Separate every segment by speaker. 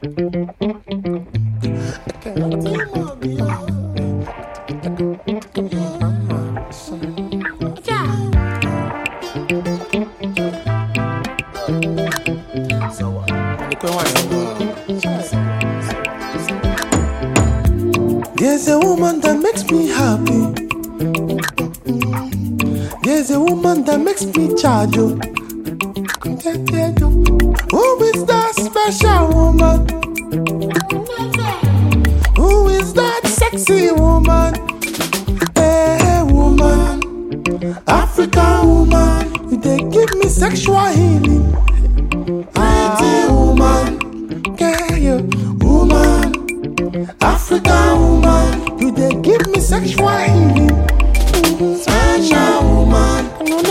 Speaker 1: There's a woman that makes me happy. There's a woman that makes me charge you. Who is that special woman? Who is that sexy woman? Hey woman, African woman, you they give me sexual healing. Pretty woman, yeah, you woman, African woman, you they give me sexual healing. Special woman.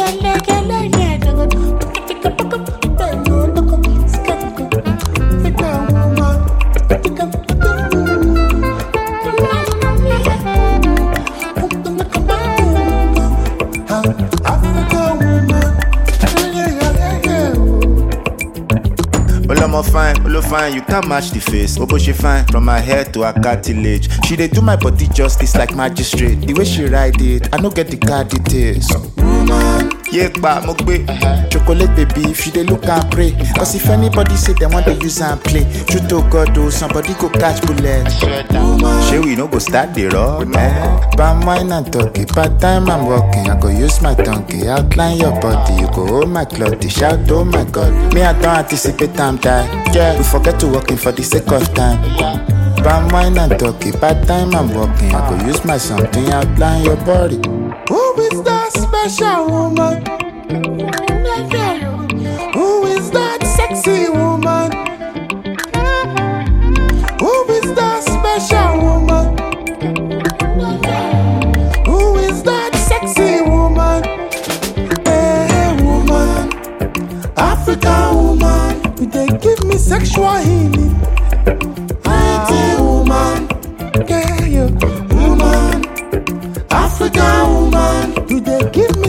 Speaker 2: Fine, you can't match the face. Obo she fine, from her hair to her cartilage. She dey do my body justice like magistrate. The way she ride it, I no get the car details. Woman, yeah, but mogbe. Chocolate baby, if she dey look and pray. Cause if anybody say they want to use and play, true to God, oh, somebody go catch bullet. She we no go start the rock, man. Palm wine and talkie, part time I'm walking. I go use my donkey, outline your body. You go hold my cloth, shout, oh my God. Me, I don't anticipate I'm tired. Yeah, we forget to working for the sake of time. Palm wine and talkie, part time I'm walking. I go use my something, outline your body.
Speaker 1: Who is that special woman? Who is that sexy woman? Who is that special woman? Who is that sexy woman? Hey woman, African woman, they give me sexual healing. Pretty woman, yeah, you woman, African woman, you they give me